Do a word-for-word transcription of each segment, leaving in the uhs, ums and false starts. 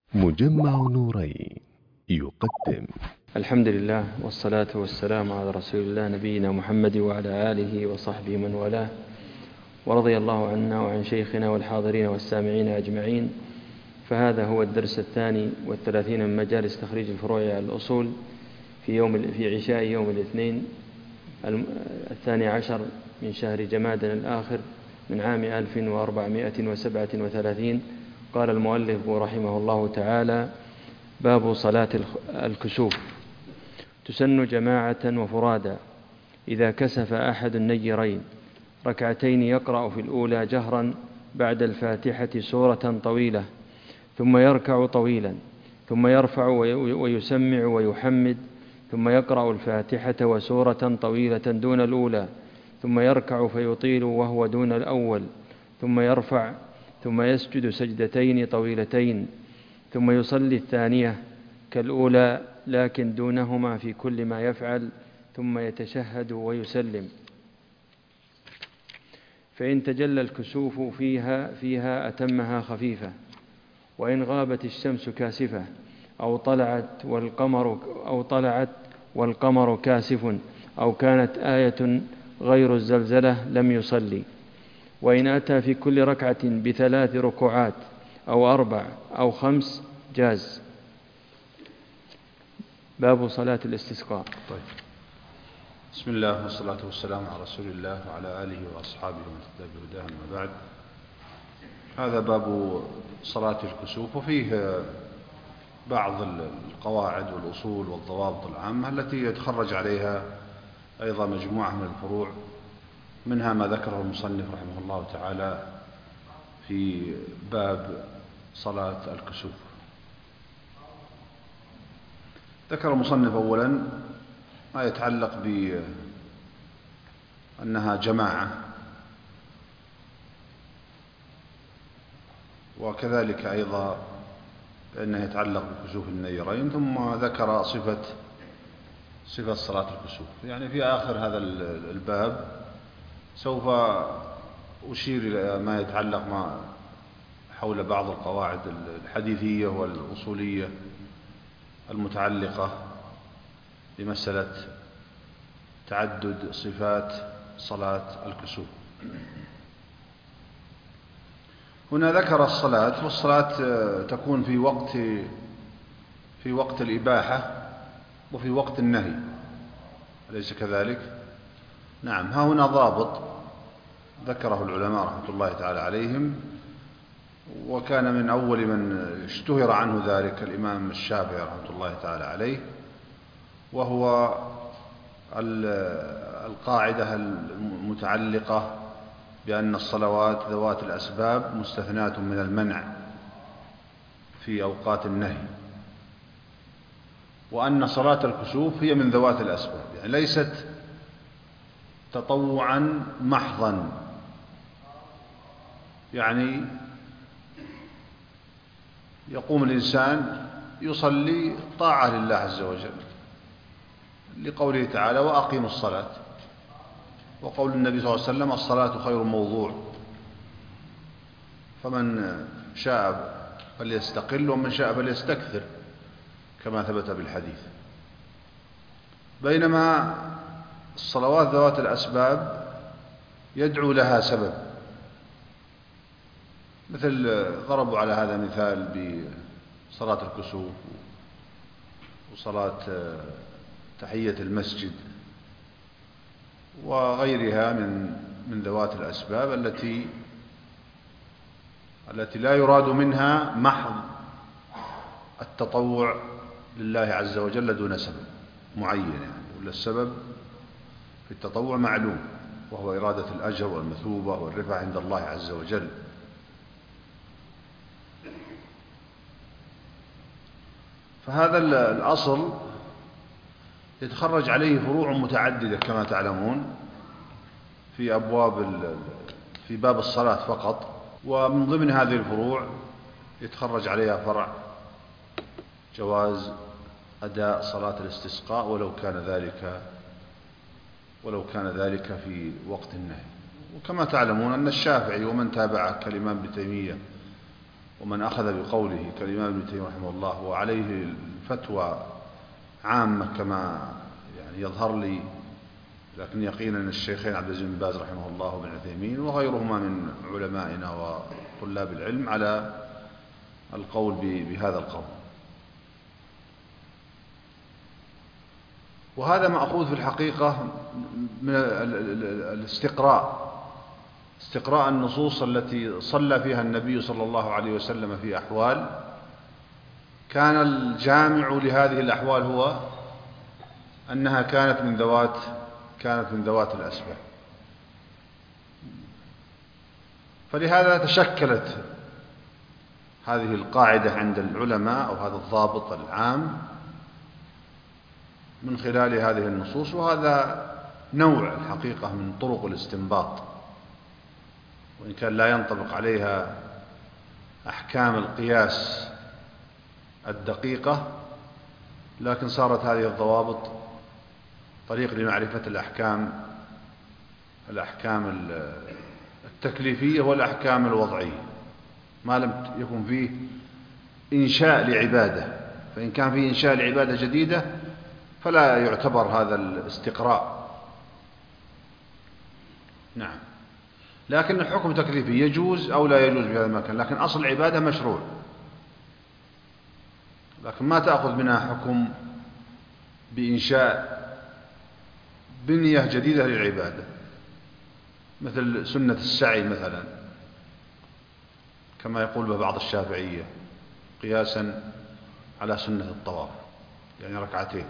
مجمع نورين يقدم. الحمد لله والصلاة والسلام على رسول الله نبينا محمد وعلى آله وصحبه من والاه، ورضي الله عنا وعن شيخنا والحاضرين والسامعين أجمعين. فهذا هو الدرس الثاني والثلاثين من مجالس تخريج الفروع على الأصول في يوم في عشاء يوم الاثنين الثاني عشر من شهر جماد الآخر من عام ألف وأربعمائة وسبعة وثلاثين. قال المؤلف رحمه الله تعالى: باب صلاة الكسوف. تسن جماعة وفرادا إذا كسف أحد النيرين ركعتين يقرأ في الأولى جهرا بعد الفاتحة سورة طويلة، ثم يركع طويلا، ثم يرفع ويسمع ويحمد، ثم يقرأ الفاتحة وسورة طويلة دون الأولى، ثم يركع فيطيل وهو دون الأول، ثم يرفع، ثم يسجد سجدتين طويلتين، ثم يصلي الثانية كالأولى لكن دونهما في كل ما يفعل، ثم يتشهد ويسلم. فإن تجلى الكسوف فيها فيها أتمها خفيفة، وإن غابت الشمس كاسفة أو طلعت والقمر أو طلعت والقمر كاسف أو كانت آية غير الزلزلة لم يصلي. وإن أتى في كل ركعة بثلاث ركوعات أو أربع أو خمس جاز. باب صلاة الاستسقاء. طيب. بسم الله والصلاة والسلام على رسول الله وعلى آله وأصحابه ومن اهتدى بهداه، أما بعد. هذا باب صلاة الكسوف، وفيه بعض القواعد والأصول والضوابط العامة التي يتخرج عليها أيضا مجموعة من الفروع، منها ما ذكره المصنف رحمه الله تعالى في باب صلاة الكسوف. ذكر المصنف أولا ما يتعلق بأنها جماعة، وكذلك أيضا بأنه يتعلق بكسوف النيرين، ثم ذكر صفة صفة صلاة الكسوف. يعني في آخر هذا الباب سوف أشير إلى ما يتعلق ما حول بعض القواعد الحديثية والأصولية المتعلقة بمسألة تعدد صفات صلاة الكسوف. هنا ذكر الصلاة، والصلاة تكون في وقت في وقت الإباحة وفي وقت النهي، أليس كذلك؟ نعم. ها هنا ضابط ذكره العلماء رحمة الله تعالى عليهم، وكان من أول من اشتهر عنه ذلك الإمام الشافعي رحمة الله تعالى عليه، وهو القاعدة المتعلقة بأن الصلوات ذوات الأسباب مستثناة من المنع في أوقات النهي، وأن صلاة الكسوف هي من ذوات الأسباب، يعني ليست تطوعا محضا، يعني يقوم الإنسان يصلي طاعة لله عز وجل لقوله تعالى: وأقيموا الصلاة، وقول النبي صلى الله عليه وسلم: الصلاة خير موضوع، فمن شاء فليستقل ومن شاء فليستكثر، كما ثبت بالحديث. بينما الصلوات ذوات الأسباب يدعو لها سبب، مثل ضربوا على هذا مثال بصلاة الكسوف وصلاة تحية المسجد وغيرها من من ذوات الأسباب التي التي لا يراد منها محض التطوع لله عز وجل دون سبب معين، يعني ولا السبب في التطوع معلوم، وهو إرادة الأجر والمثوبة والرفعة عند الله عز وجل. فهذا الأصل يتخرج عليه فروع متعددة كما تعلمون في أبواب في باب الصلاة فقط، ومن ضمن هذه الفروع يتخرج عليها فرع جواز أداء صلاة الاستسقاء ولو كان ذلك ولو كان ذلك في وقت النهي. وكما تعلمون أن الشافعي ومن تابعه كالإمام ابن تيمية ومن أخذ بقوله كالإمام ابن تيمية رحمه الله وعليه الفتوى عامة كما يعني يظهر لي، لكن يقينا الشيخين عبد العزيز بن باز رحمه الله وابن عثيمين وغيرهما من علمائنا وطلاب العلم على القول بهذا القول. وهذا مأخوذ في الحقيقة من الاستقراء، استقراء النصوص التي صلى فيها النبي صلى الله عليه وسلم في أحوال كان الجامع لهذه الأحوال هو أنها كانت من ذوات كانت من ذوات الأسباب. فلهذا تشكلت هذه القاعدة عند العلماء أو هذا الضابط العام من خلال هذه النصوص، وهذا نوع الحقيقة من طرق الاستنباط، وإن كان لا ينطبق عليها أحكام القياس الدقيقة، لكن صارت هذه الضوابط طريق لمعرفة الأحكام الأحكام التكليفية والأحكام الوضعية، ما لم يكن فيه إنشاء لعبادة. فإن كان فيه إنشاء لعبادة جديدة فلا يعتبر هذا الاستقراء. نعم، لكن الحكم تكليفي يجوز أو لا يجوز بهذا المكان، لكن أصل العبادة مشروع، لكن ما تأخذ منها حكم بإنشاء بنية جديدة للعبادة، مثل سنة السعي مثلا كما يقول به بعض الشافعية قياسا على سنة الطواف، يعني ركعتين.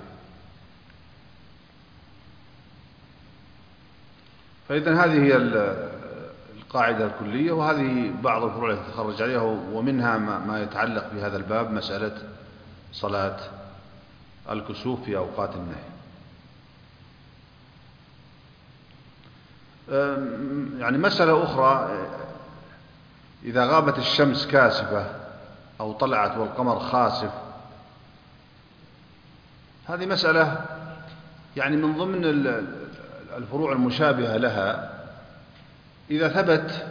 فإذن هذه هي القاعدة الكلية، وهذه بعض الفروع التي تخرج عليها، ومنها ما يتعلق بهذا الباب مسألة صلاة الكسوف في أوقات النهي. يعني مسألة أخرى، إذا غابت الشمس كاسفة أو طلعت والقمر خاسف، هذه مسألة يعني من ضمن الفروع المشابهة لها، إذا ثبت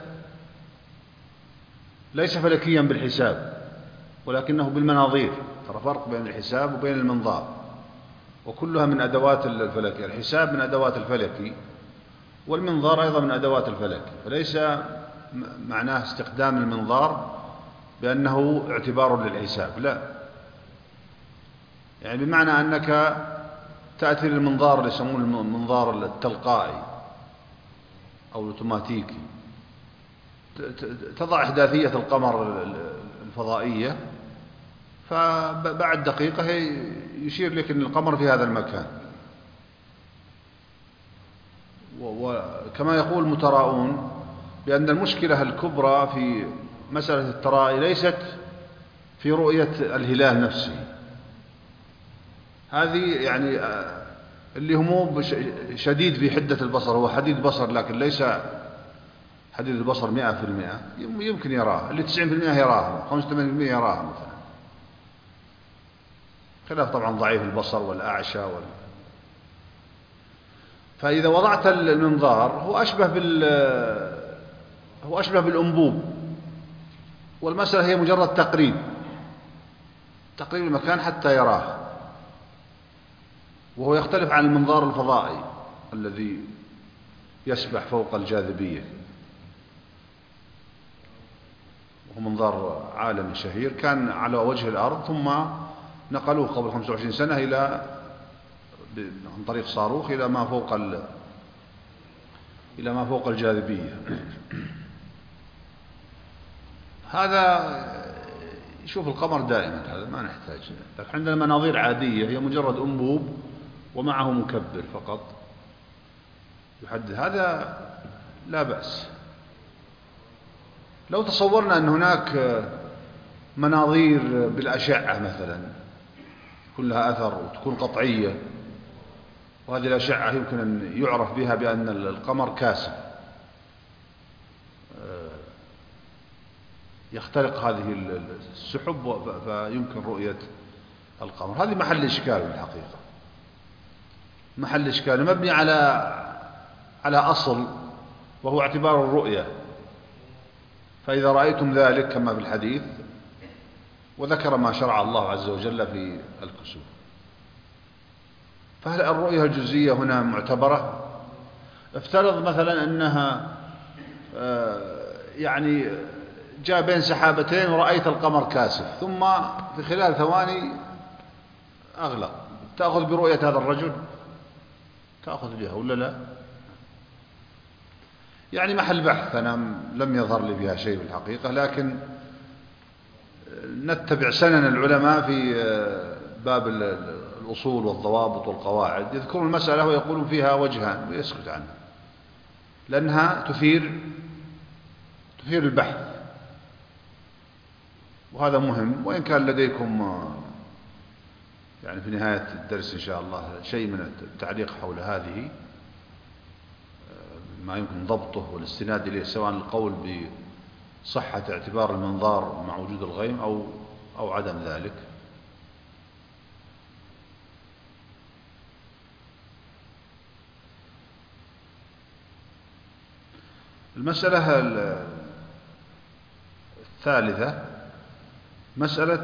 ليس فلكيا بالحساب ولكنه بالمناظير، ترى فرق بين الحساب وبين المنظار، وكلها من أدوات الفلكي. الحساب من أدوات الفلكي، والمنظار أيضا من أدوات الفلكي، فليس معناه استخدام المنظار بأنه اعتبار للحساب، لا، يعني بمعنى أنك تأتي للمنظار اللي يسمونه المنظار التلقائي أو الأوتوماتيكي، تضع إحداثية القمر الفضائية، فبعد دقيقة يشير لك أن القمر في هذا المكان. وكما يقول المتراءون بأن المشكلة الكبرى في مسألة الترائي ليست في رؤية الهلال نفسه، هذه يعني اللي هم شديد في حدة البصر، هو حديد بصر لكن ليس حديد البصر مئة في المئة، يمكن يراه، اللي تسعين في المئة يراه، خمسة وثمانين في المئة يراه مثلا، خلاف طبعا ضعيف البصر والأعشى وال... فإذا وضعت المنظار هو أشبه بال هو أشبه بالأنبوب، والمسألة هي مجرد تقريب تقريب المكان حتى يراه، وهو يختلف عن المنظار الفضائي الذي يسبح فوق الجاذبية، وهو منظار عالمي شهير كان على وجه الأرض، ثم نقلوه قبل خمسة وعشرين سنة إلى عن طريق صاروخ إلى ما فوق ال... إلى ما فوق الجاذبية. هذا يشوف القمر دائما، هذا ما نحتاج، لكن عندنا مناظير عادية هي مجرد أنبوب ومعه مكبر فقط يحدد، هذا لا بأس. لو تصورنا أن هناك مناظير بالأشعة مثلا يكون لها أثر وتكون قطعية، وهذه الأشعة يمكن أن يعرف بها بأن القمر كاسف، يخترق هذه السحب فيمكن رؤية القمر، هذه محل إشكال بالحقيقة، محل إشكال مبني على على أصل وهو اعتبار الرؤية. فإذا رأيتم ذلك كما في الحديث وذكر ما شرع الله عز وجل في الكسوف. فهل الرؤية الجزئية هنا معتبرة؟ افترض مثلا أنها يعني جاء بين سحابتين ورأيت القمر كاسف، ثم في خلال ثواني أغلق، تأخذ برؤية هذا الرجل؟ تأخذ بها ولا لا؟ يعني محل بحث، أنا لم يظهر لي بها شيء في الحقيقة، لكن نتبع سنن العلماء في باب الأصول والضوابط والقواعد، يذكرون المسألة ويقولون فيها وجهان ويسكت عنها، لأنها تثير تثير البحث، وهذا مهم. وإن كان لديكم يعني في نهاية الدرس إن شاء الله شيء من التعليق حول هذه، ما يمكن ضبطه والاستناد إليه، سواء القول بصحة اعتبار المنظار مع وجود الغيم أو أو عدم ذلك. المسألة الثالثة مسألة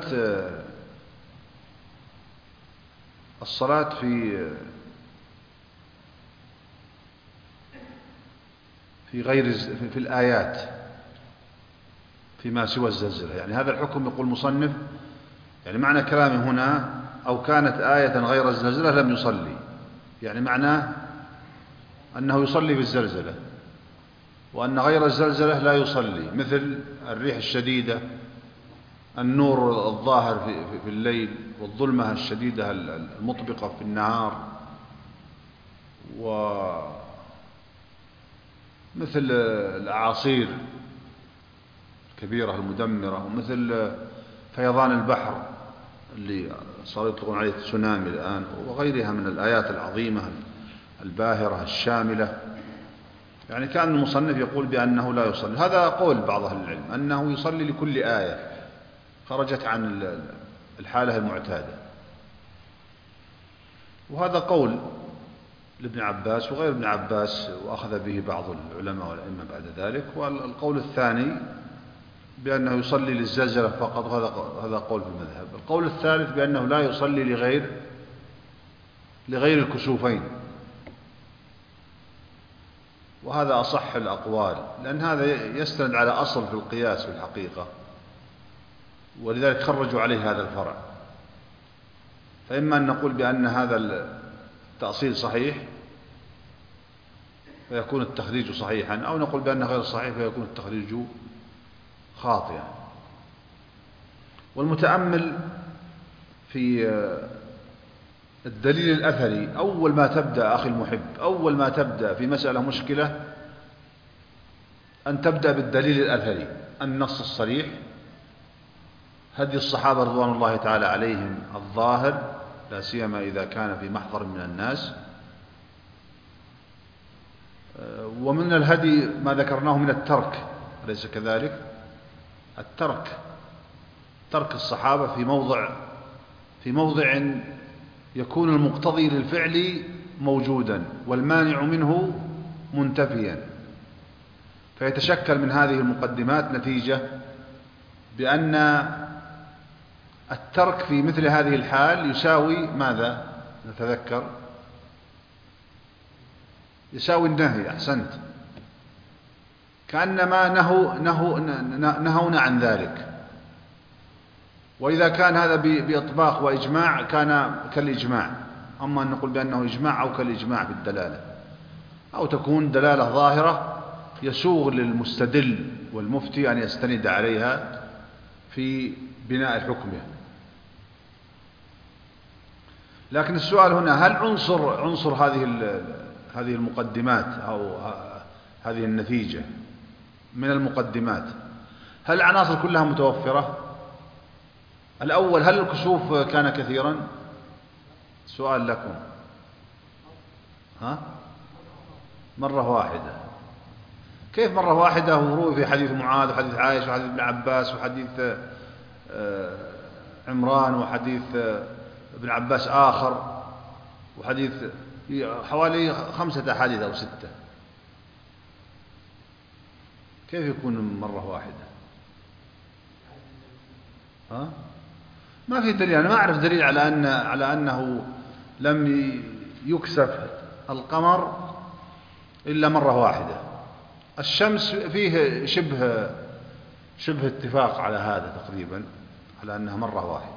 الصلاة في في غير في الآيات فيما سوى الزلزلة. يعني هذا الحكم يقول المصنف، يعني معنى كلامي هنا أو كانت آية غير الزلزلة لم يصلي، يعني معناه أنه يصلي بالزلزلة، وأن غير الزلزلة لا يصلي، مثل الريح الشديدة، النور الظاهر في, في الليل، والظلمة الشديدة المطبقة في النهار، ومثل الأعاصير الكبيرة المدمرة، ومثل فيضان البحر اللي صاروا يطلقون عليه تسونامي الآن، وغيرها من الآيات العظيمة الباهرة الشاملة. يعني كان المصنف يقول بأنه لا يصلي. هذا قول بعض أهل العلم أنه يصلي لكل آية خرجت عن الحالة المعتادة، وهذا قول لابن عباس وغير ابن عباس، وأخذ به بعض العلماء والأئمة بعد ذلك. والقول الثاني بأنه يصلي للزلزلة فقط، هذا قول في المذهب. القول الثالث بأنه لا يصلي لغير لغير الكسوفين، وهذا أصح الأقوال، لأن هذا يستند على أصل في القياس في الحقيقة، ولذلك خرجوا عليه هذا الفرع. فإما أن نقول بأن هذا التأصيل صحيح فيكون التخريج صحيحا، أو نقول بأنه غير صحيح فيكون التخريج خاطئا. والمتأمل في الدليل الأثري، أول ما تبدأ أخي المحب، أول ما تبدأ في مسألة مشكلة أن تبدأ بالدليل الأثري، النص الصريح، هدي الصحابة رضوان الله تعالى عليهم الظاهر، لا سيما إذا كان في محضر من الناس. ومن الهدي ما ذكرناه من الترك، أليس كذلك؟ الترك، ترك الصحابة في موضع في موضع يكون المقتضي للفعل موجودا والمانع منه منتفيا، فيتشكل من هذه المقدمات نتيجة بأن الترك في مثل هذه الحال يساوي ماذا؟ نتذكر، يساوي النهي. أحسنت، كأنما نهوا نهوا نهونا عن ذلك. وإذا كان هذا بإطباق وإجماع كان كالإجماع، أما أن نقول بأنه إجماع أو كالإجماع بالدلالة، أو تكون دلالة ظاهرة يسوغ للمستدل والمفتي أن يستند عليها في بناء حكمه. لكن السؤال هنا، هل عنصر عنصر هذه هذه المقدمات أو هذه النتيجة من المقدمات، هل العناصر كلها متوفرة؟ الأول، هل الكسوف كان كثيرا؟ سؤال لكم، ها؟ مرة واحدة. كيف مرة واحدة؟ وروي في حديث معاذ وحديث عائشة وحديث ابن عباس وحديث عمران وحديث ابن عباس آخر، وحديث حوالي خمسة أحاديث أو ستة. كيف يكون مرة واحدة؟ ها؟ ما في دليل، أنا ما أعرف دليل على أن على أنه لم يكسف القمر إلا مرة واحدة. الشمس فيه شبه شبه اتفاق على هذا تقريبا، على أنها مرة واحدة،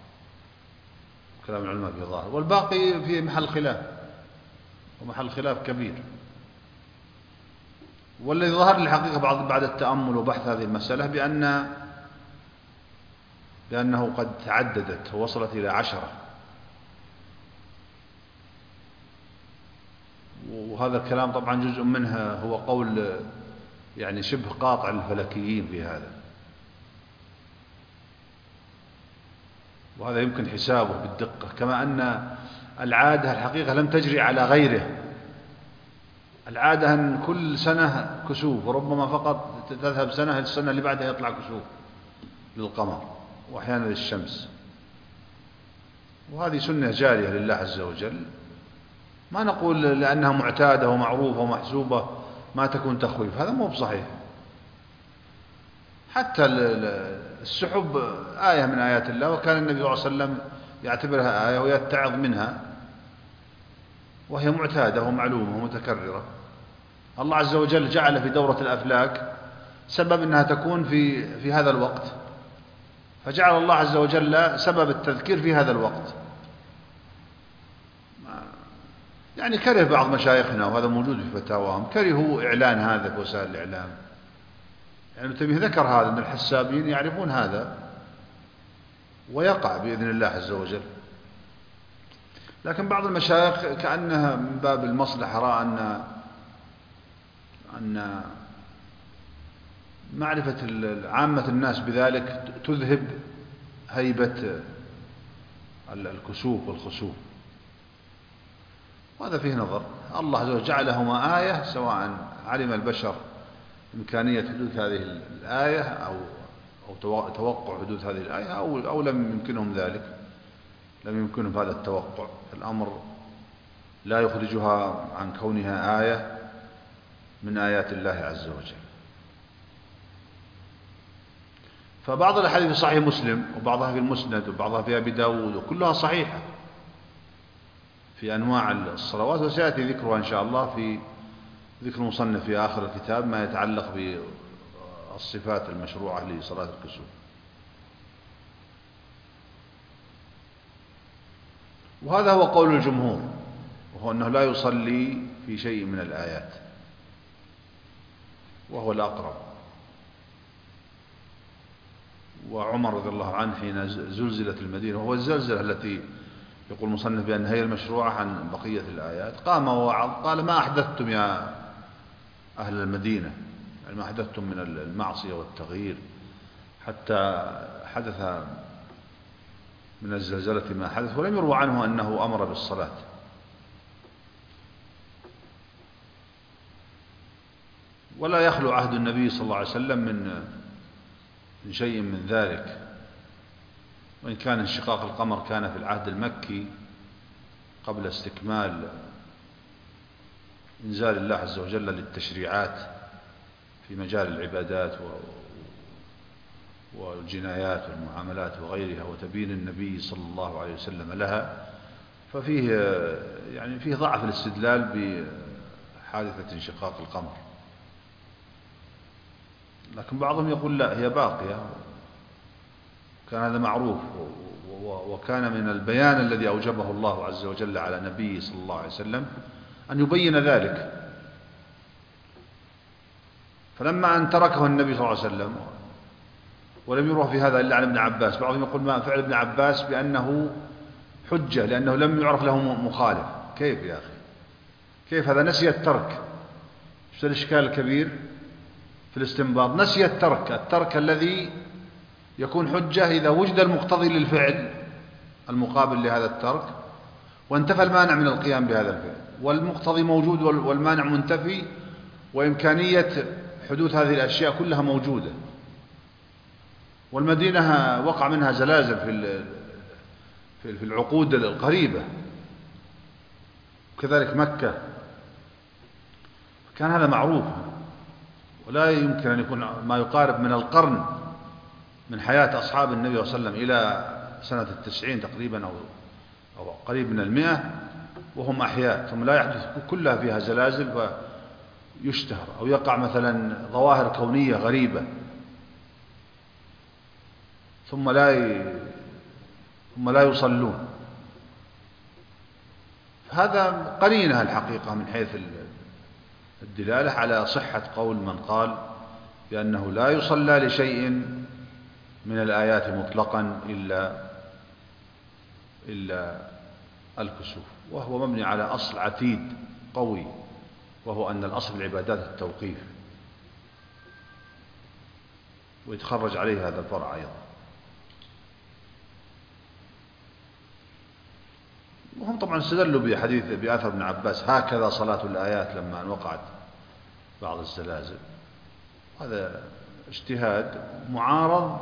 كلام العلماء في ظاهر، والباقي في محل خلاف، ومحل خلاف كبير. والذي ظهر لي الحقيقة بعد التأمل وبحث هذه المسألة بأن بأنه قد تعددت ووصلت إلى عشرة، وهذا الكلام طبعا جزء منها هو قول يعني شبه قاطع للفلكيين في هذا، وهذا يمكن حسابه بالدقة، كما أن العادة الحقيقة لم تجري على غيره. العادة أن كل سنة كسوف، وربما فقط تذهب سنة السنة اللي بعدها يطلع كسوف للقمر وأحيانا للشمس، وهذه سنة جارية لله عز وجل. ما نقول لأنها معتادة ومعروفة ومحسوبة ما تكون تخويف، هذا مو بصحيح. حتى السحب آية من آيات الله، وكان النبي صلى الله عليه وسلم يعتبرها آية ويتعظ منها، وهي معتادة ومعلومة ومتكررة. الله عز وجل جعل في دورة الأفلاك سبب أنها تكون في في هذا الوقت، فجعل الله عز وجل سبب التذكير في هذا الوقت. يعني كره بعض مشايخنا، وهذا موجود في فتاواهم، كرهوا إعلان هذا في وسائل الإعلام. يعني ابن تيمية ذكر هذا، أن الحسابين يعرفون هذا ويقع بإذن الله عز وجل. لكن بعض المشايخ كأنها من باب المصلحة رأى أن أن معرفة عامة الناس بذلك تذهب هيبة الكسوف والخسوف، وهذا فيه نظر. الله عز وجل جعلهما آية، سواء علم البشر إمكانية حدوث هذه الآية أو أو توقع حدوث هذه الآية أو أو لم يمكنهم ذلك، لم يمكنهم هذا التوقع. الأمر لا يخرجها عن كونها آية من آيات الله عز وجل. فبعض الأحاديث في صحيح مسلم، وبعضها في المسند، وبعضها في أبي داود، وكلها صحيحة في أنواع الصلوات، وسيأتي ذكرها إن شاء الله في ذكر المصنف في آخر الكتاب ما يتعلق بالصفات المشروعة لصلاة الكسوف. وهذا هو قول الجمهور، وهو أنه لا يصلي في شيء من الآيات، وهو الأقرب. وعمر رضي الله عنه حين زلزلت المدينة، وهو الزلزلة التي يقول المصنف بأن هي المشروعة عن بقية الآيات، قام ووعظ قال: ما أحدثتم يا أهل المدينة، يعني ما أحدثتم من المعصية والتغيير حتى حدث من الزلزلة ما حدث. ولم يروى عنه أنه أمر بالصلاة. ولا يخلو عهد النبي صلى الله عليه وسلم من من شيء من ذلك، وإن كان انشقاق القمر كان في العهد المكي قبل استكمال إنزال الله عز وجل للتشريعات في مجال العبادات والجنايات والمعاملات وغيرها، وتبيين النبي صلى الله عليه وسلم لها. ففيه يعني فيه ضعف الاستدلال بحادثة انشقاق القمر. لكن بعضهم يقول لا، هي باقية، كان هذا معروف، وكان من البيان الذي أوجبه الله عز وجل على نبيه صلى الله عليه وسلم أن يبين ذلك. فلما أن تركه النبي صلى الله عليه وسلم، ولم يروى في هذا إلا عن ابن عباس، بعضهم يقول ما فعل ابن عباس بأنه حجة لأنه لم يعرف له مخالف. كيف يا أخي؟ كيف هذا؟ نسي الترك. شو الإشكال الكبير في الاستنباط؟ نسي الترك، الترك الذي يكون حجة إذا وجد المقتضي للفعل المقابل لهذا الترك، وانتفى المانع من القيام بهذا الفعل، والمقتضي موجود والمانع منتفي، وإمكانية حدوث هذه الأشياء كلها موجودة. والمدينة وقع منها زلازل في في العقود القريبة، وكذلك مكة، كان هذا معروف. ولا يمكن أن يكون ما يقارب من القرن من حياة أصحاب النبي صلى الله عليه وسلم إلى سنة التسعين تقريبا أو أو قريب من المئة وهم أحياء، ثم لا يحدث كلها فيها زلازل فيشتهر، أو يقع مثلا ظواهر كونية غريبة ثم لا ي... ثم لا يصلون. هذا قرينة الحقيقة من حيث الدلالة على صحة قول من قال بأنه لا يصلى لشيء من الآيات مطلقا إلا إلا الكسوف، وهو مبني على أصل عتيد قوي، وهو أن الأصل العبادات التوقيف، ويتخرج عليه هذا الفرع أيضا. وهم طبعا استدلوا بحديث بأثر ابن عباس هكذا صلاة الآيات لما أن وقعت بعض الزلازل. هذا اجتهاد معارض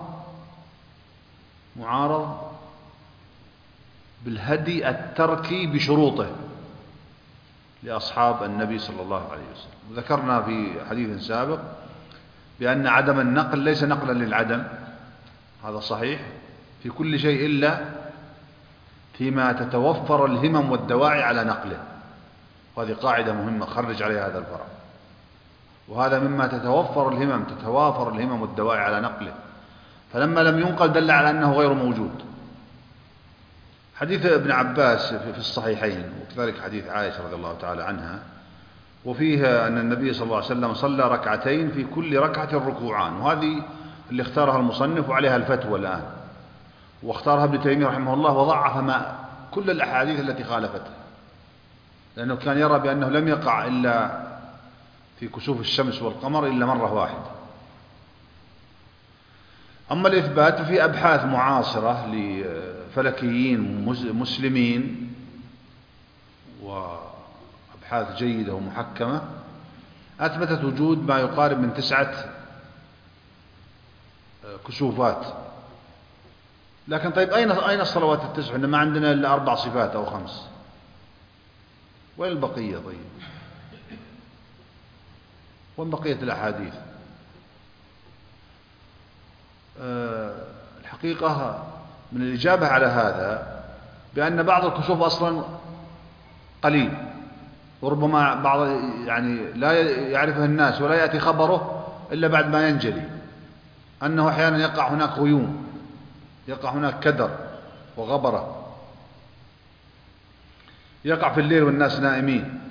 معارض بالهدي التركي بشروطه لأصحاب النبي صلى الله عليه وسلم. وذكرنا في حديث سابق بأن عدم النقل ليس نقلا للعدم، هذا صحيح في كل شيء إلا فيما تتوفر الهمم والدواعي على نقله، وهذه قاعدة مهمة خرج عليها هذا الفرع. وهذا مما تتوفر الهمم تتوافر الهمم والدواعي على نقله، فلما لم ينقل دل على أنه غير موجود. حديث ابن عباس في الصحيحين، وكذلك حديث عائشة رضي الله تعالى عنها، وفيها أن النبي صلى الله عليه وسلم صلى ركعتين في كل ركعة ركوعان، وهذه اللي اختارها المصنف وعليها الفتوى الآن، واختارها ابن تيمية رحمه الله وضعف ما كل الأحاديث التي خالفتها، لأنه كان يرى بأنه لم يقع إلا في كسوف الشمس والقمر إلا مرة واحدة. أما الإثبات في أبحاث معاصرة لفلكيين مسلمين وأبحاث جيدة ومحكمة أثبتت وجود ما يقارب من تسعة كسوفات. لكن طيب أين أين الصلوات التسع؟ إنما عندنا إلا أربع صفات أو خمس، وين البقية؟ طيب وين بقية الأحاديث؟ أه الحقيقة من الإجابة على هذا بأن بعض الكسوف أصلا قليل، وربما بعض يعني لا يعرفه الناس ولا يأتي خبره إلا بعد ما ينجلي، أنه أحيانا يقع هناك غيوم، يقع هناك كدر وغبرة، يقع في الليل والناس نائمين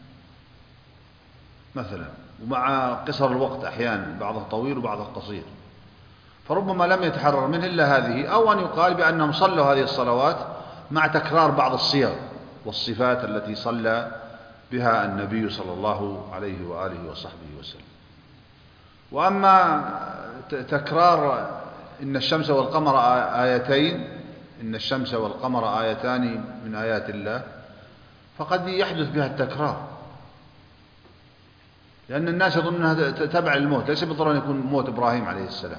مثلا، ومع قصر الوقت أحيانا بعضه طويل وبعضه قصير، فربما لم يتحرر منه إلا هذه، أو أن يقال بأنهم صلوا هذه الصلوات مع تكرار بعض الصيغ والصفات التي صلى بها النبي صلى الله عليه وآله وصحبه وسلم. وأما تكرار إن الشمس والقمر آيتين، إن الشمس والقمر آيتان من آيات الله، فقد يحدث بها التكرار، لأن الناس يظنونها تبع الموت، ليس بالضرورة أن يكون موت إبراهيم عليه السلام،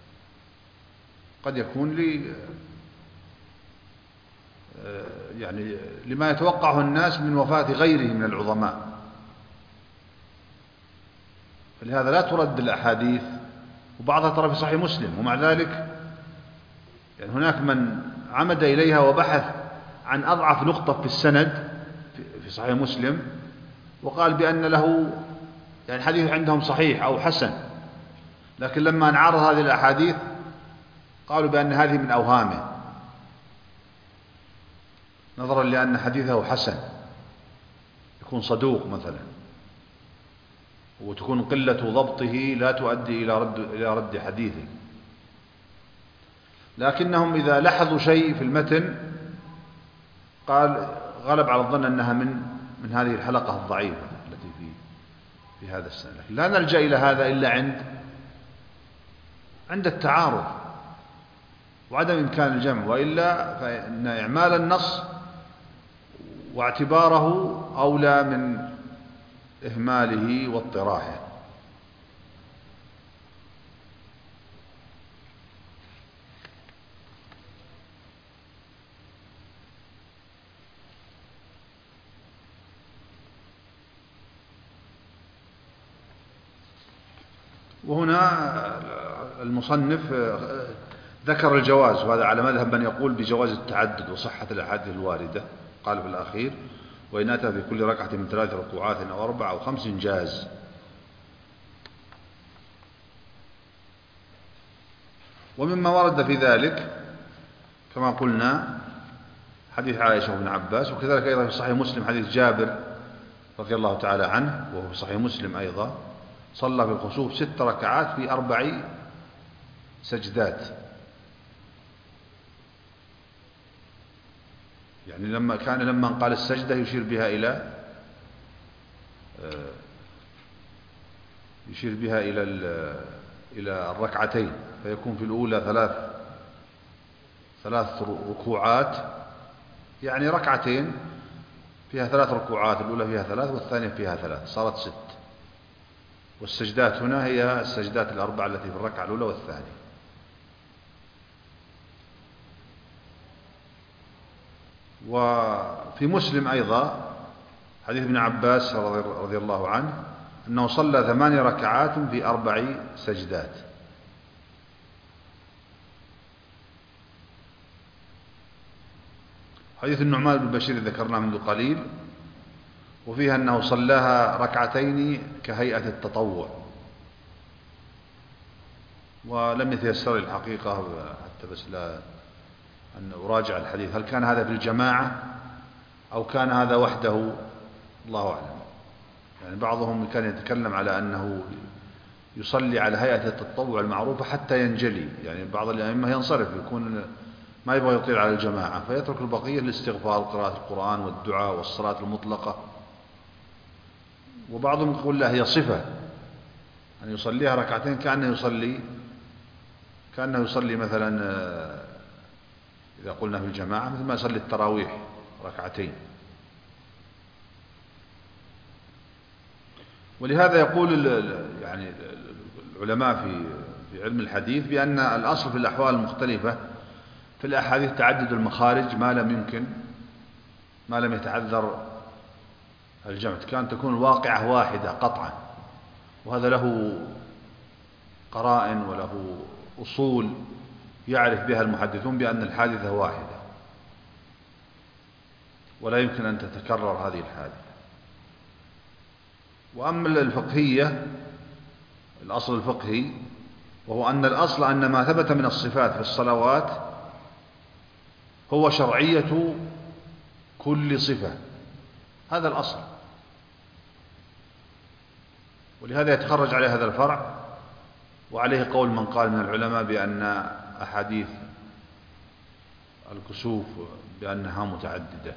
قد يكون لي يعني لما يتوقعه الناس من وفاة غيره من العظماء. فلهذا لا ترد الأحاديث، وبعضها ترى في صحيح مسلم، ومع ذلك يعني هناك من عمد إليها وبحث عن أضعف نقطة في السند في صحيح مسلم، وقال بأن له يعني حديث عندهم صحيح أو حسن، لكن لما نعرض هذه الأحاديث قالوا بأن هذه من أوهامه، نظرا لأن حديثه حسن يكون صدوق مثلا، وتكون قلة ضبطه لا تؤدي إلى رد إلى رد حديثه. لكنهم إذا لاحظوا شيء في المتن قال غلب على الظن أنها من من هذه الحلقة الضعيفة التي في في هذا السنة. لا نلجأ إلى هذا إلا عند عند التعارض وعدم إمكان الجمع، وإلا فإن إعمال النص واعتباره أولى من إهماله واضطراحه. وهنا المصنف ذكر الجواز، وهذا على مذهب من يقول بجواز التعدد وصحة الأحاديث الواردة. قال في الأخير: وإن أتى في كل ركعة من ثلاث ركوعات أو أربع أو خمس جاز. ومما ورد في ذلك كما قلنا حديث عائشة وابن عباس، وكذلك أيضا في صحيح مسلم حديث جابر رضي الله تعالى عنه، وهو في صحيح مسلم أيضا، صلى في الخسوف ست ركعات في أربع سجدات. يعني لما كان لما قال السجدة يشير بها إلى يشير بها إلى إلى الركعتين، فيكون في الأولى ثلاث ثلاث ركوعات، يعني ركعتين فيها ثلاث ركوعات، الأولى فيها ثلاث والثانية فيها ثلاث، صارت ست. والسجدات هنا هي السجدات الأربعة التي في الركعة الأولى والثانية. وفي مسلم أيضا حديث ابن عباس رضي الله عنه أنه صلى ثمان ركعات في أربع سجدات. حديث النعمان بن بشير ذكرناه منذ قليل، وفيها أنه صلاها ركعتين كهيئة التطوع، ولم يتيسر لي الحقيقة حتى بس لا أن أراجع الحديث هل كان هذا في الجماعة أو كان هذا وحده، الله أعلم. يعني بعضهم كان يتكلم على أنه يصلي على هيئة التطوع المعروفة حتى ينجلي، يعني بعض الأئمة ينصرف، يكون ما يبغى يطيل على الجماعة فيترك البقية الاستغفار وقراءة القرآن والدعاء والصلاة المطلقة. وبعضهم يقول لا، هي صفة أن يصليها ركعتين كأنه يصلي كأنه يصلي مثلا إذا قلنا في الجماعة مثل ما يصلي التراويح ركعتين. ولهذا يقول يعني العلماء في في علم الحديث بأن الأصل في الأحوال المختلفة في الأحاديث تعدد المخارج ما لم يمكن ما لم يتعذر الجمع، كان تكون الواقعة واحدة قطعا، وهذا له قرائن وله أصول يعرف بها المحدثون بأن الحادثة واحدة ولا يمكن أن تتكرر هذه الحادثة. وأما الفقهية، الأصل الفقهي وهو أن الأصل أن ما ثبت من الصفات في الصلوات هو شرعية كل صفة، هذا الأصل. ولهذا يتخرج عليه هذا الفرع، وعليه قول من قال من العلماء بأن أحاديث الكسوف بأنها متعددة.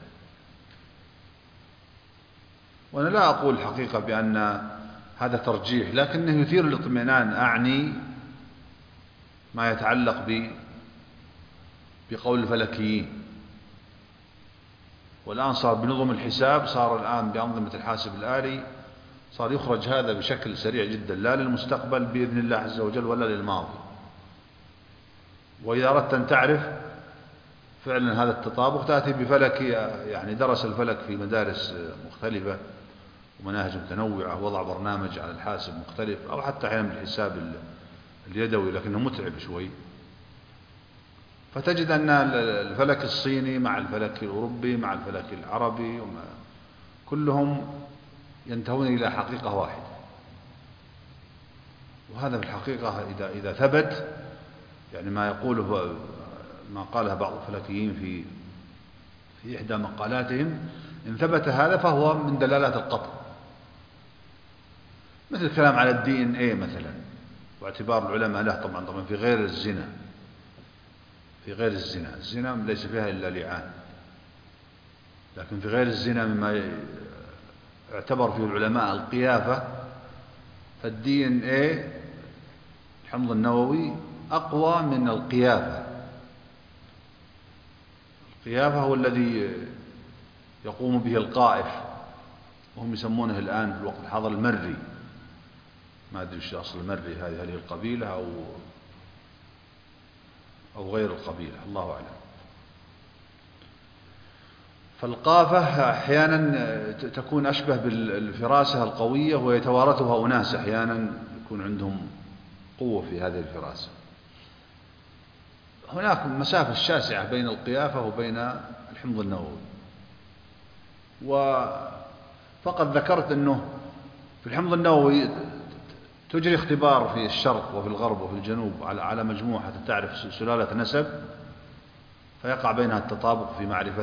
وأنا لا أقول الحقيقة بأن هذا ترجيح، لكنه يثير الاطمئنان، أعني ما يتعلق ب بقول الفلكيين. والآن صار بنظم الحساب، صار الآن بأنظمة الحاسب الآلي، صار يخرج هذا بشكل سريع جدا، لا للمستقبل بإذن الله عز وجل ولا للماضي. وإذا أردت أن تعرف فعلا هذا التطابق تأتي بفلك، يعني درس الفلك في مدارس مختلفة ومناهج متنوعة، وضع برنامج على الحاسب مختلف، أو حتى أحيانا بالحساب اليدوي لكنه متعب شوي، فتجد أن الفلك الصيني مع الفلك الأوروبي مع الفلك العربي كلهم ينتهون إلى حقيقة واحدة. وهذا في الحقيقة إذا إذا ثبت، يعني ما يقوله ما قاله بعض الفلكيين في في إحدى مقالاتهم، إن ثبت هذا فهو من دلالات القطع، مثل الكلام على الدي إن إيه مثلا، واعتبار العلماء له طبعا طبعا في غير الزنا في غير الزنا الزنا ليس فيها إلا لعان، لكن في غير الزنا مما اعتبر فيه العلماء القيافة، فالدي إن إيه الحمض النووي أقوى من القيافة. القيافة هو الذي يقوم به القائف، وهم يسمونه الآن في الوقت الحاضر المري، ما أدري ايش أصل المري، هذه هل هي القبيلة أو أو غير القبيلة، الله أعلم. فالقافة أحيانا تكون أشبه بالفراسة القوية، ويتوارثها أناس أحيانا يكون عندهم قوة في هذه الفراسة. هناك مسافة شاسعة بين القيافة وبين الحمض النووي، وفقط ذكرت أنه في الحمض النووي تجري اختبار في الشرق وفي الغرب وفي الجنوب على مجموعة حتى تعرف سلالة نسب، فيقع بينها التطابق في معرفة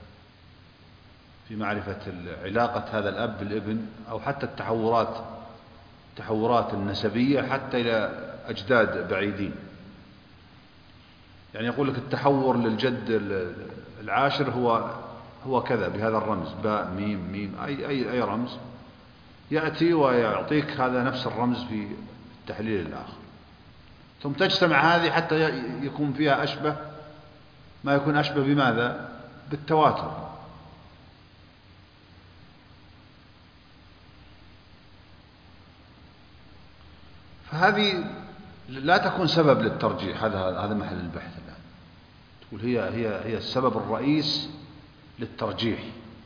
في معرفة علاقة هذا الأب بالابن، أو حتى التحورات التحورات النسبية حتى إلى أجداد بعيدين. يعني يقول لك التحور للجد العاشر هو هو كذا بهذا الرمز، باء ميم ميم أي أي أي رمز يأتي ويعطيك هذا نفس الرمز في التحليل الآخر، ثم تجتمع هذه حتى يكون فيها أشبه ما يكون أشبه بماذا؟ بالتواتر. فهذه لا تكون سبب للترجيح، هذا هذا محل البحث الآن. تقول هي هي هي السبب الرئيس للترجيح،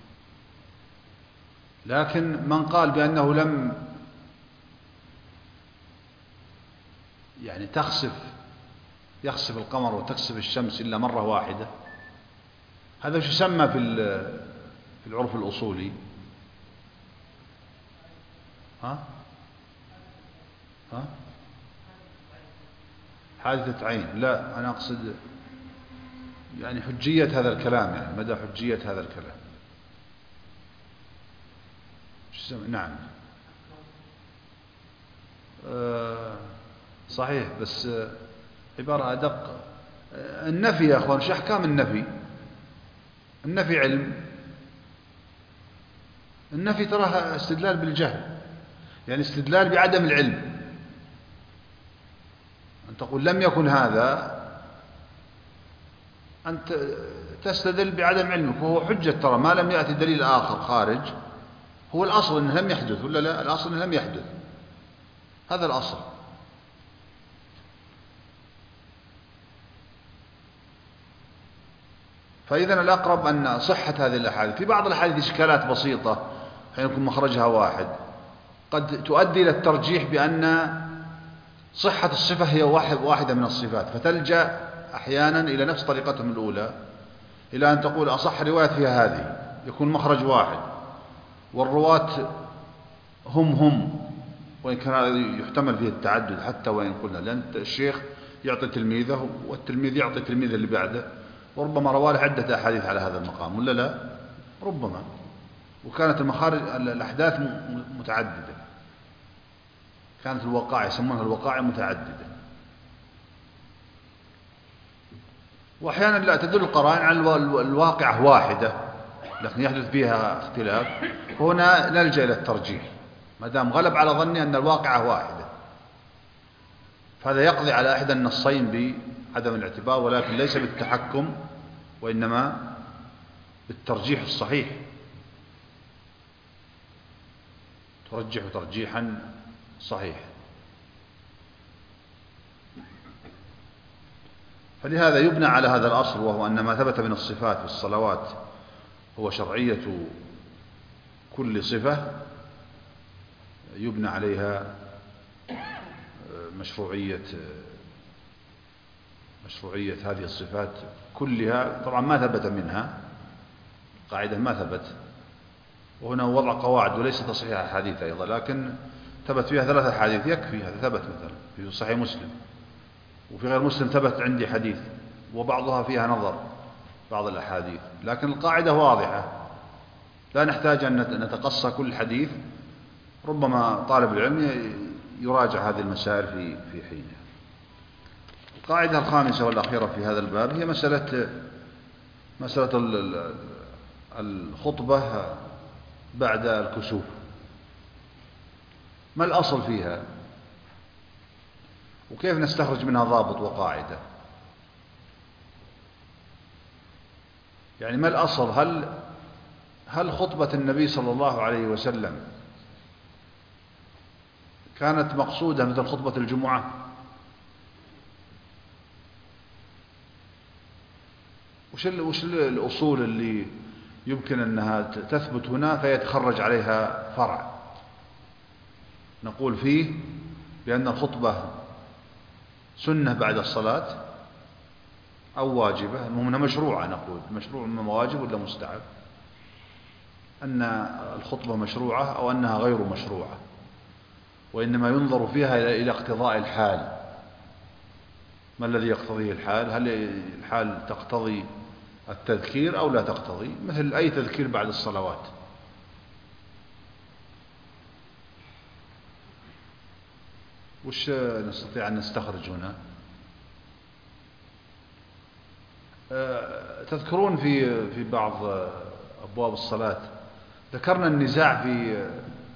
لكن من قال بأنه لم يعني تخسف يخسف القمر وتكسف الشمس إلا مرة واحدة، هذا وش يسمى في في العرف الأصولي؟ ها ها حادثة عين. لا، أنا أقصد يعني حجية هذا الكلام، يعني مدى حجية هذا الكلام. نعم أه صحيح، بس عبارة أدق. النفي يا أخوان، شو أحكام النفي؟ النفي علم، النفي تراها استدلال بالجهل، يعني استدلال بعدم العلم. أن تقول لم يكن هذا، أنت تستدل بعدم علمك، وهو حجة. ترى ما لم يأتي دليل آخر خارج، هو الأصل أنه لم يحدث ولا لا؟ الأصل أنه لم يحدث، هذا الأصل. فإذا الأقرب أن صحة هذه الأحاديث. في بعض الأحاديث إشكالات بسيطة حين يكون مخرجها واحد قد تؤدي إلى الترجيح بأن صحة الصفة هي واحدة من الصفات، فتلجأ أحيانا إلى نفس طريقتهم الأولى، إلى أن تقول أصح رواية فيها هذه، يكون مخرج واحد والرواة هم هم، وإن كان يحتمل فيه التعدد حتى وإن قلنا، لأن الشيخ يعطي تلميذه والتلميذ يعطي تلميذه اللي بعده، وربما رواه عدة أحاديث على هذا المقام ولا لا؟ ربما. وكانت المخارج الأحداث متعددة، كانت الوقائع يسمونها الوقائع متعددة، وأحيانا لا تدل القرائن على الواقعة واحدة لكن يحدث فيها اختلاف، هنا نلجأ إلى الترجيح ما دام غلب على ظني أن الواقعة واحدة، فهذا يقضي على إحدى النصين بعدم الاعتبار، ولكن ليس بالتحكم وإنما بالترجيح الصحيح، ترجح ترجيحا صحيحا. فلهذا يبنى على هذا الأصل، وهو أن ما ثبت من الصفات في الصلوات هو شرعية كل صفة، يبنى عليها مشروعية مشروعية هذه الصفات كلها. طبعا ما ثبت منها قاعدة ما ثبت، وهنا وضع قواعد وليس تصحيح أحاديث أيضا، لكن ثبت فيها ثلاثة أحاديث يكفي. هذا ثبت مثلا في صحيح مسلم، وفي غير مسلم ثبت عندي حديث، وبعضها فيها نظر بعض الأحاديث، لكن القاعدة واضحة، لا نحتاج أن نتقصى كل حديث. ربما طالب العلم يراجع هذه المسائل في في حينها. القاعدة الخامسة والأخيرة في هذا الباب هي مسألة مسألة الخطبة بعد الكسوف. ما الأصل فيها وكيف نستخرج منها ضابط وقاعدة؟ يعني ما الأصل؟ هل هل خطبة النبي صلى الله عليه وسلم كانت مقصودة مثل خطبة الجمعة؟ وش وش الأصول اللي يمكن أنها تثبت هنا فيتخرج عليها فرع نقول فيه بأن الخطبة سنة بعد الصلاة، أو واجبة، المهم أنها مشروعة، نقول مشروع من واجب ولا مستحب، أن الخطبة مشروعة أو أنها غير مشروعة، وإنما ينظر فيها إلى اقتضاء الحال. ما الذي يقتضيه الحال؟ هل الحال تقتضي التذكير أو لا تقتضي؟ مثل أي تذكير بعد الصلوات. وش نستطيع أن نستخرج هنا؟ تذكرون في في بعض أبواب الصلاة ذكرنا النزاع في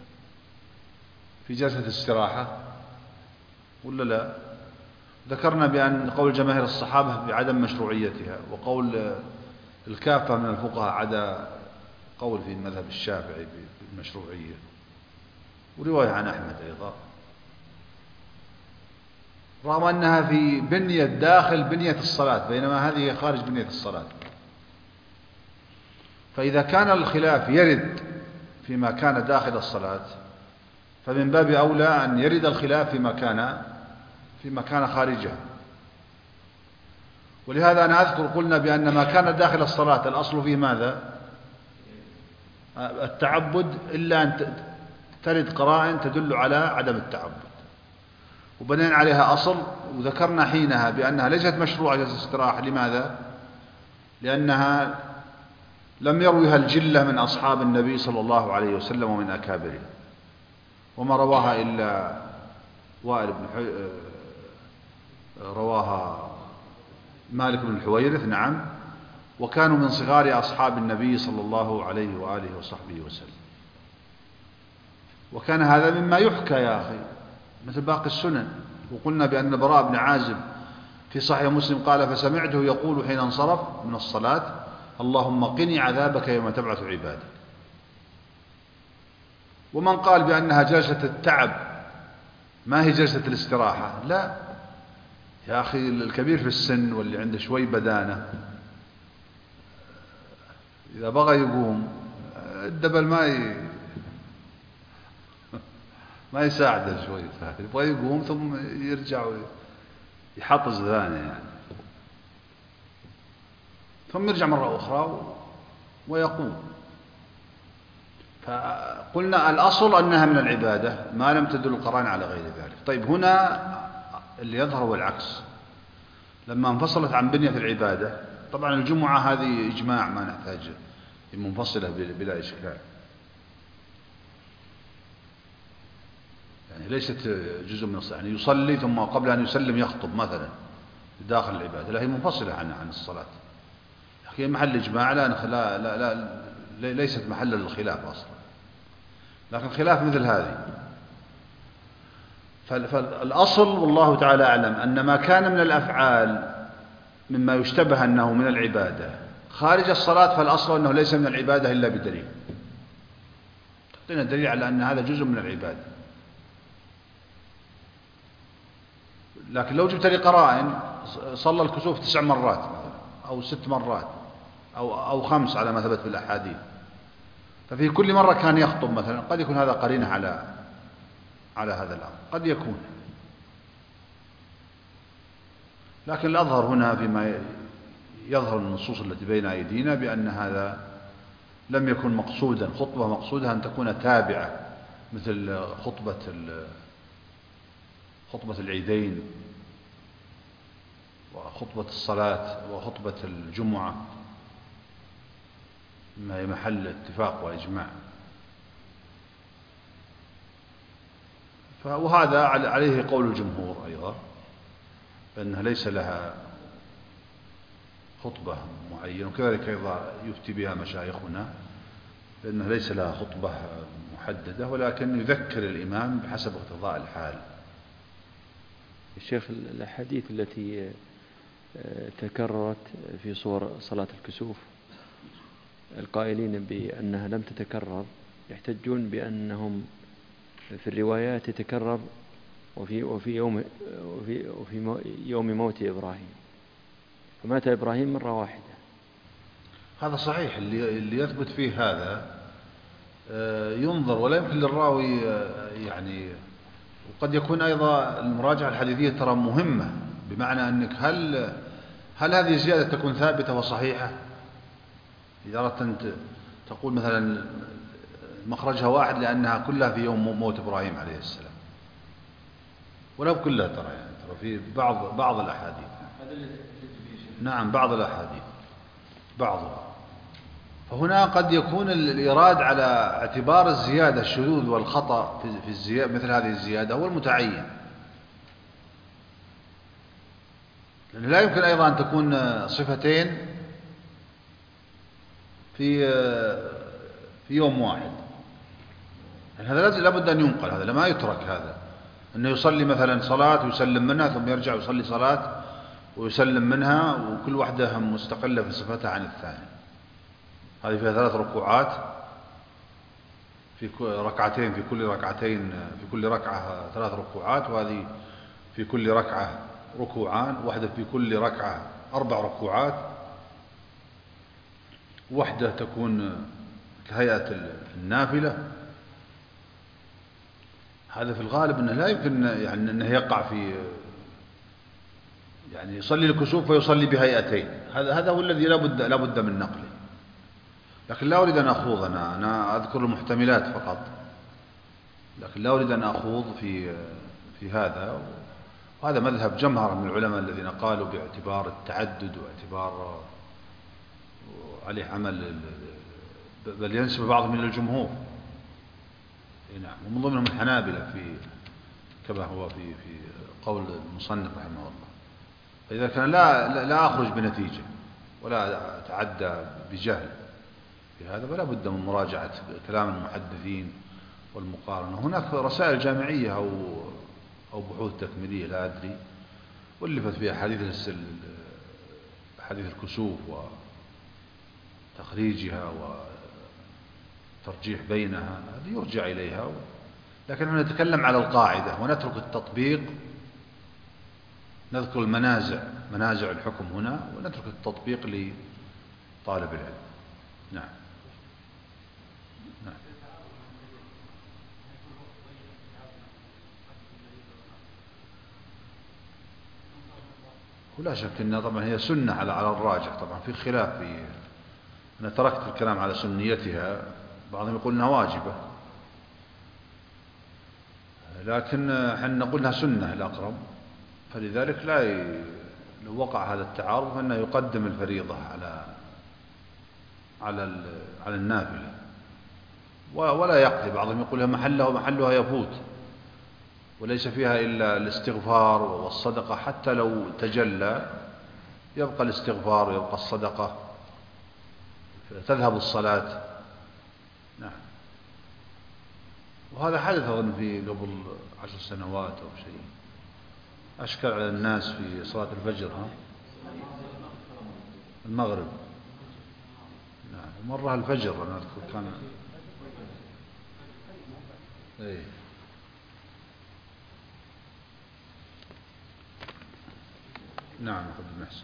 في جلسة الاستراحة ولا لا؟ ذكرنا بأن قول جماهير الصحابة بعدم مشروعيتها، وقول الكافة من الفقهاء عدا قول في المذهب الشافعي بالمشروعية، ورواية عن أحمد أيضا، رغم أنها في بنية داخل بنية الصلاة، بينما هذه خارج بنية الصلاة. فإذا كان الخلاف يرد فيما كان داخل الصلاة، فمن باب أولى أن يرد الخلاف فيما كان فيما كان خارجها. ولهذا أنا أذكر قلنا بأن ما كان داخل الصلاة الأصل فيه ماذا؟ التعبد، إلا أن ترد قرائن تدل على عدم التعبد، وبنينا عليها أصل. وذكرنا حينها بأنها ليست مشروعة جلسة الاستراحة. لماذا؟ لأنها لم يرويها الجلة من أصحاب النبي صلى الله عليه وسلم ومن أكابره، وما رواها إلا وائل بن حي... رواها مالك بن الحويرث، نعم، وكانوا من صغار أصحاب النبي صلى الله عليه وآله وصحبه وسلم. وكان هذا مما يحكى يا أخي مثل باقي السنن. وقلنا بأن براء بن عازب في صحيح مسلم قال: فسمعته يقول حين انصرف من الصلاة: اللهم قني عذابك يوم تبعث عبادك. ومن قال بأنها جلسة التعب ما هي جلسة الاستراحة، لا يا أخي، الكبير في السن واللي عنده شوي بدانة إذا بغى يقوم الدبل ما ي... ما يساعده شوي، يبغى يقوم ثم يرجع يحطز ذانه يعني، ثم يرجع مرة أخرى ويقوم. فقلنا الأصل أنها من العبادة ما لم تدل القرائن على غير ذلك. طيب هنا اللي يظهر هو العكس، لما انفصلت عن بنية العبادة. طبعا الجمعة هذه إجماع ما نحتاج منفصلة بلا إشكال، يعني ليست جزء من الصلاة، يعني يصلي ثم قبل أن يسلم يخطب مثلا داخل العبادة، لا، هي منفصلة عن عن الصلاة، هي محل إجماع، لا لا لا, لا ليست محل للخلاف أصلا. لكن خلاف مثل هذه، فالأصل والله تعالى أعلم أن ما كان من الأفعال مما يشتبه أنه من العبادة خارج الصلاة، فالأصل أنه ليس من العبادة إلا بدليل. تعطينا دليل على أن هذا جزء من العبادة. لكن لو جبت لي قرائن صلى الكسوف تسع مرات مثلا أو ست مرات أو أو خمس على ما ثبت في الأحاديث، ففي كل مرة كان يخطب مثلا، قد يكون هذا قرينة على على هذا الأمر، قد يكون. لكن الأظهر هنا فيما يظهر النصوص التي بين أيدينا بأن هذا لم يكن مقصودا، خطبة مقصودها أن تكون تابعة مثل خطبة خطبة العيدين وخطبة الصلاة وخطبة الجمعة، ما هي محل اتفاق وإجماع. وهذا عليه قول الجمهور أيضا، فإنها ليس لها خطبة معينة، وكذلك أيضا يفتي بها مشايخنا بأنها ليس لها خطبة محددة، ولكن يذكر الإمام بحسب اقتضاء الحال. الشيخ، الأحاديث التي تكررت في صور صلاة الكسوف القائلين بأنها لم تتكرر يحتجون بأنهم في الروايات تتكرر وفي وفي يوم وفي وفي يوم موت إبراهيم، فمات إبراهيم مرة واحدة. هذا صحيح، اللي اللي يثبت فيه هذا ينظر، ولا يمكن للراوي يعني. وقد يكون أيضا المراجعة الحديثية ترى مهمة، بمعنى أنك هل هل هذه الزيادة تكون ثابتة وصحيحة؟ إذا أردت أن تقول مثلا مخرجها واحد لأنها كلها في يوم موت إبراهيم عليه السلام، ولو كلها ترى يعني ترى في بعض بعض الأحاديث. نعم بعض الأحاديث بعضها. فهنا قد يكون الإيراد على اعتبار الزيادة الشذوذ والخطأ في الزيادة مثل هذه الزيادة هو المتعين، لأن لا يمكن أيضا أن تكون صفتين في في يوم واحد، يعني هذا لابد أن ينقل، هذا لما يترك، هذا أنه يصلي مثلا صلاة ويسلم منها ثم يرجع يصلي صلاة ويسلم منها وكل واحدة مستقلة في صفتها عن الثانية. هذه فيها ثلاث ركوعات في ركعتين، في كل ركعتين في كل ركعة ثلاث ركوعات، وهذه في كل ركعة ركوعان، واحدة في كل ركعة أربع ركوعات، واحدة تكون كهيئة النافلة. هذا في الغالب أنه لا يمكن يعني أنه يقع في يعني يصلي الكسوف ويصلي بهيئتين، هذا هذا هو الذي لا بد لا بد من نقله. لكن لا أريد أن أخوض، أنا أنا أذكر المحتملات فقط، لكن لا أريد أن أخوض في في هذا. وهذا مذهب جمهرة من العلماء الذين قالوا باعتبار التعدد واعتبار عليه عمل، بل ينسب بعضهم إلى الجمهور. نعم، ومن ضمنهم الحنابلة في كما هو في في قول المصنف رحمه الله. فإذا كان لا لا أخرج بنتيجة ولا أتعدى بجهل في هذا، فلا بد من مراجعة كلام المحدثين والمقارنة. هناك رسائل جامعية أو أو بحوث تكميلية لا أدري ولفت فيها حديث حديث الكسوف وتخريجها وترجيح بينها، هذه يرجع إليها. لكن نحن نتكلم على القاعدة ونترك التطبيق، نذكر المنازع منازع الحكم هنا ونترك التطبيق لطالب العلم. نعم. نعم. ولا شك أنها طبعا هي سنة على على الراجح، طبعا في خلاف في، أنا تركت الكلام على سنيتها، بعضهم يقول أنها واجبة، لكن احنا نقول أنها سنة الأقرب. فلذلك لا ي... لو وقع هذا التعارض فإنه يقدم الفريضة على على ال... على النافلة، ولا يقضي. بعضهم يقول محلها محلها يفوت وليس فيها إلا الاستغفار والصدقة، حتى لو تجلى يبقى الاستغفار ويبقى الصدقة، تذهب الصلاة. نعم. وهذا حدث أظن في قبل عشر سنوات أو شيء، أشكل على الناس في صلاة الفجر، ها المغرب. نعم. ومرة الفجر أنا أذكر كان إيه. نعم عبد المحسن.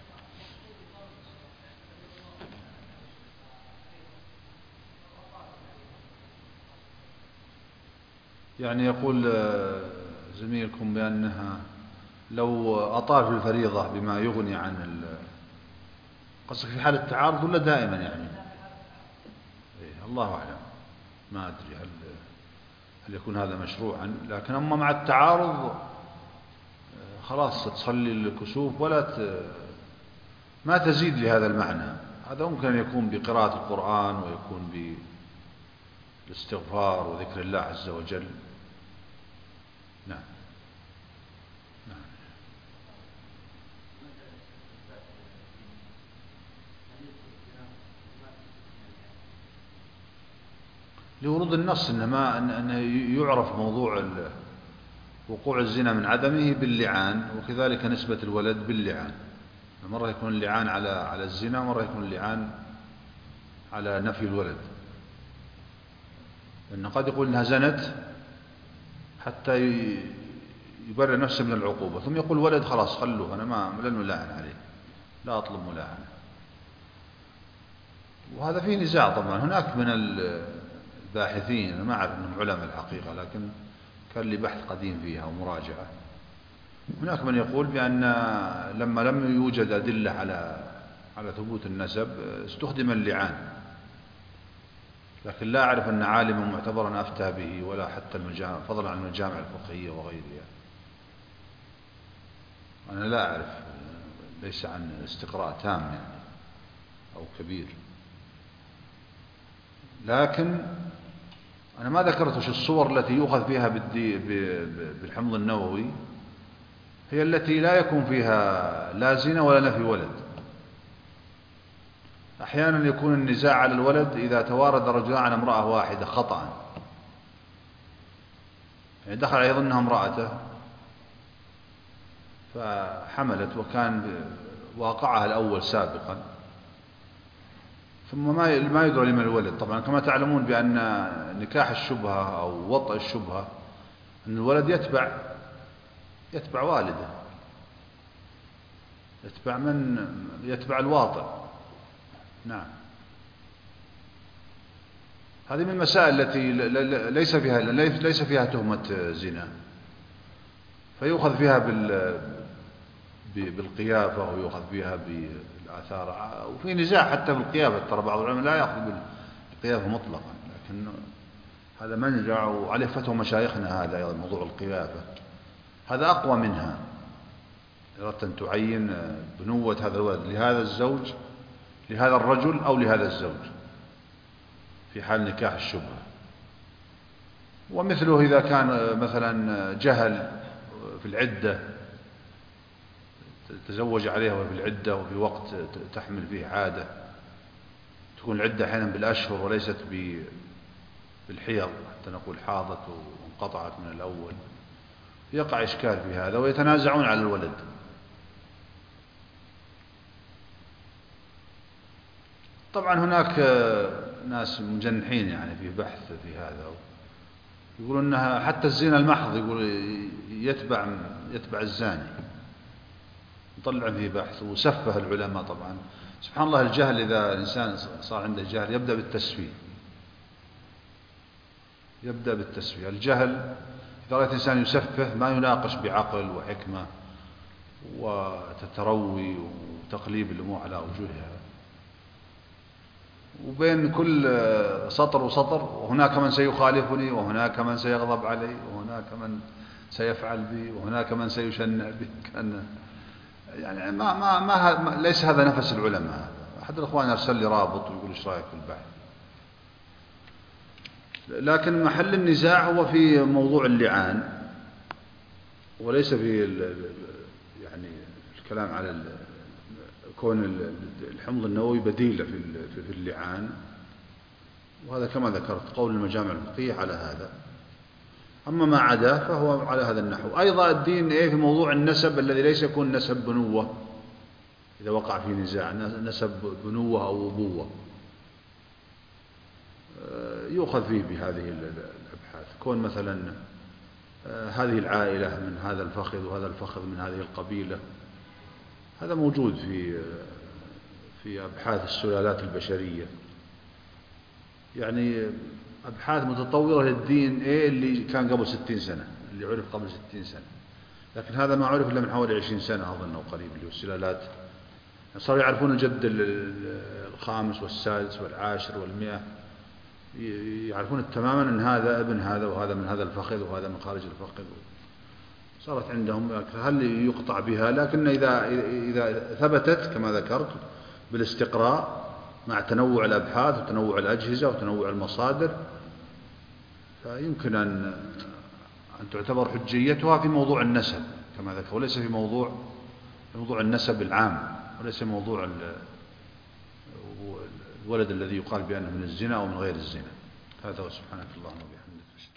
يعني يقول زميلكم بأنها لو أطال في الفريضة بما يغني عن قصدك في حال التعارض ولا دائما يعني؟ إيه الله أعلم، ما أدري هل هل يكون هذا مشروعا. لكن أما مع التعارض خلاص تصلي الكسوف ولا ت... ما تزيد لهذا المعنى. هذا ممكن أن يكون بقراءة القرآن ويكون بالاستغفار وذكر الله عز وجل. نعم. نعم. لورود النص إنما أنه يعرف موضوع وقوع الزنا من عدمه باللعان، وكذلك نسبة الولد باللعان. مرة يكون اللعان على على الزنا، مرة يكون اللعان على نفي الولد. لأنه قد يقول إنها زنت حتى يبرر نفسه من العقوبة، ثم يقول ولد خلاص خلوه، أنا ما لن ألاعن عليه، لا أطلب ملاعنة. وهذا فيه نزاع طبعا. هناك من الباحثين، أنا ما أعرف أنهم علماء الحقيقة، لكن كان لي بحث قديم فيها ومراجعة، هناك من يقول بأن لما لم يوجد أدلة على على ثبوت النسب استخدم اللعان، لكن لا أعرف أن عالما معتبرا أفتى به ولا حتى المجامع، فضلا عن المجامع الفقهية وغيرها. أنا لا أعرف، ليس عن استقراء تام يعني أو كبير، لكن أنا ما ذكرت وش الصور التي يؤخذ فيها بالحمض النووي، هي التي لا يكون فيها لا زنا ولا نفي ولد. أحيانا يكون النزاع على الولد إذا توارد رجلان عن امرأة واحدة خطأ، يعني دخل يظنها امرأته فحملت وكان واقعها الأول سابقا، ثم ما ما يدرى لمن الولد. طبعا كما تعلمون بأن نكاح الشبهة أو وطأ الشبهة أن الولد يتبع يتبع والده، يتبع من يتبع الواطئ. نعم، هذه من المسائل التي ليس فيها ليس فيها تهمة زنا، فيؤخذ فيها بال بالقيافة ويؤخذ فيها بالآثار، وفي نزاع حتى بالقيافة، ترى بعض العلماء لا يأخذ بالقيافة مطلقا، لكن هذا منزع وعليه فتوى مشايخنا. هذا أيضا موضوع القيافة هذا أقوى منها، أردت أن تعين بنوة هذا الولد لهذا الزوج لهذا الرجل أو لهذا الزوج في حال نكاح الشبهة. ومثله إذا كان مثلا جهل في العدة، تزوج عليها وفي العدة وفي وقت تحمل فيه عادة، تكون العدة أحيانا بالأشهر وليست بالحيض حتى نقول حاضت وانقطعت من الأول، يقع إشكال في هذا ويتنازعون على الولد. طبعا هناك ناس مجنحين يعني في بحث في هذا، يقولون أنها حتى الزنا المحض يقول يتبع يتبع الزاني، نطلع فيه بحث وسفه العلماء. طبعا سبحان الله، الجهل إذا الإنسان صار عنده جهل يبدأ بالتسفيه، يبدأ بالتسفيه. الجهل إذا رأيت إنسان يسفه ما يناقش بعقل وحكمة وتتروي وتقليب الأمور على وجوهها، وبين كل سطر وسطر وهناك من سيخالفني وهناك من سيغضب علي وهناك من سيفعل بي وهناك من سيشنع بي، كان يعني ما ما ما ليس هذا نفس العلماء. أحد الأخوان أرسل لي رابط ويقول إيش رأيك في البحث، لكن محل النزاع هو في موضوع اللعان وليس في يعني الكلام على كون الحمض النووي بديل في اللعان، وهذا كما ذكرت قول المجامع الفقهية على هذا. أما ما عدا فهو على هذا النحو. أيضا الدين إيه في موضوع النسب الذي ليس يكون نسب بنوة، إذا وقع في نزاع نسب بنوة أو أبوة يؤخذ فيه بهذه الأبحاث. كون مثلا هذه العائلة من هذا الفخذ وهذا الفخذ من هذه القبيلة، هذا موجود في في أبحاث السلالات البشرية، يعني أبحاث متطورة للدين إيه اللي كان قبل ستين سنة، اللي عرف قبل ستين سنة، لكن هذا ما عرف إلا من حوالي عشرين سنة أظن أو قريب، اللي هو السلالات. صاروا يعرفون الجد الخامس والسادس والعاشر والمئة، يعرفون تماما أن هذا ابن هذا وهذا من هذا الفخذ وهذا من خارج الفخذ. صارت عندهم، هل يقطع بها، لكن إذا إذا ثبتت كما ذكرت بالاستقراء مع تنوع الأبحاث وتنوع الأجهزة وتنوع المصادر، فيمكن أن أن تعتبر حجيتها في موضوع النسب كما ذكر، وليس في موضوع في موضوع النسب العام، وليس موضوع الولد الذي يقال بأنه من الزنا أو من غير الزنا. هذا. سبحانك اللهم وبحمدك.